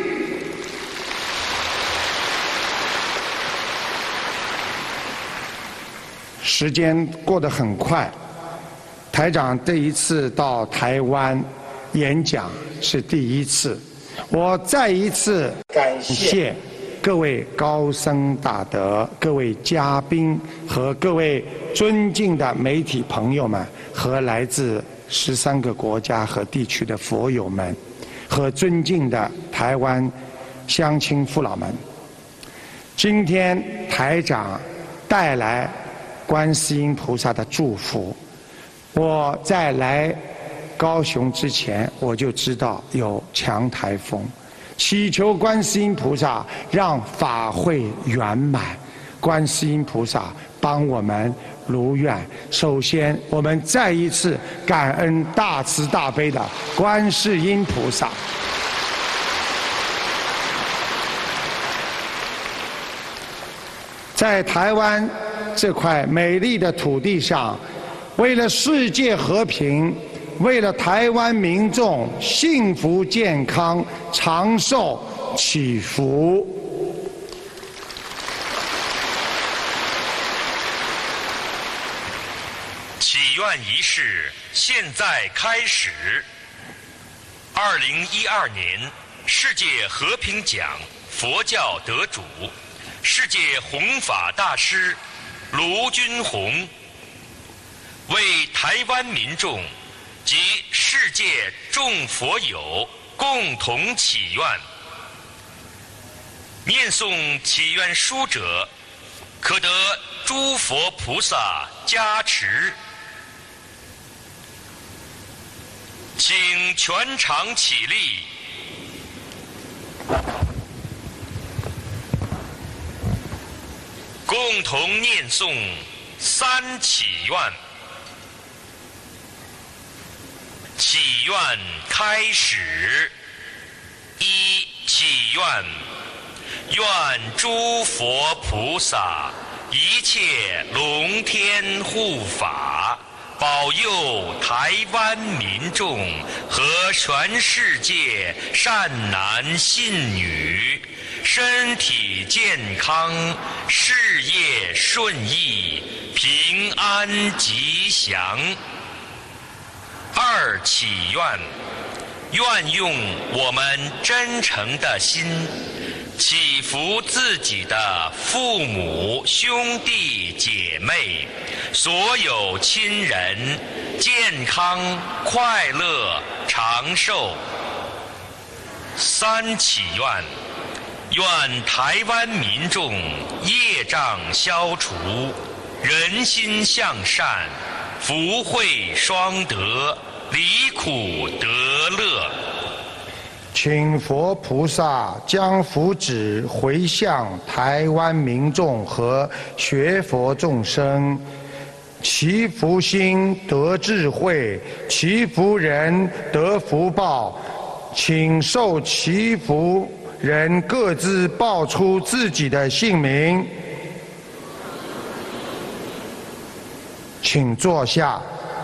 S1: 时间过得很快，台长这一次到台湾演讲是第一次，我再一次感谢各位高僧大德、各位嘉宾和各位尊敬的媒体朋友们，和来自十三个国家和地区的佛友们，和尊敬的台湾乡亲父老们。今天台长带来观世音菩萨的祝福。我在来高雄之前，我就知道有强台风，祈求观世音菩萨让法会圆满，观世音菩萨帮我们如愿。首先，我们再一次感恩大慈大悲的观世音菩萨。在台湾这块美丽的土地上，为了世界和平，为了台湾民众幸福健康长寿祈福。
S4: 祈愿仪式现在开始。二零一二年世界和平奖佛教得主、世界弘法大师卢军宏，为台湾民众及世界众佛友共同祈愿。念诵祈愿书者，可得诸佛菩萨加持。请全场起立，共同念诵三祈愿。祈愿开始。一、祈愿，愿诸佛菩萨一切龙天护法，保佑台湾民众和全世界善男信女身体健康，事业顺意，平安吉祥。二、祈愿， 愿用我们真诚的心，祈福自己的父母、兄弟姐妹，所有亲人健康、快乐、长寿。三祈愿：愿台湾民众业障消除，人心向善，福慧双得，离苦得乐。
S1: 请佛菩萨将福祉回向台湾民众和学佛众生，祈福心得智慧，祈福人得福报。请受祈福人各自报出自己的姓名。请坐下。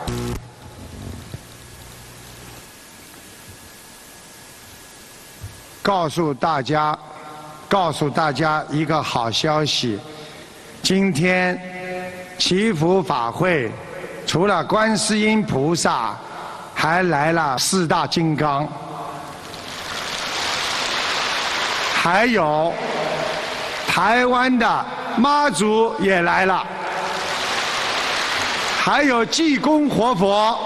S1: 告诉大家，告诉大家一个好消息，今天祈福法会除了观世音菩萨，还来了四大金刚，还有台湾的妈祖也来了，还有济公活佛。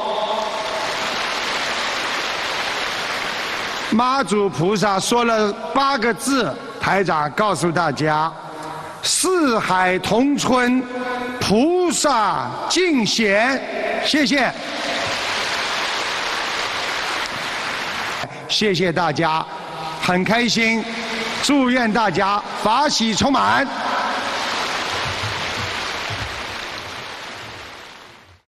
S1: 妈祖菩萨说了八个字，台长告诉大家：四海同春，菩萨尽显。谢谢，谢谢大家，很开心，祝愿大家法喜充满。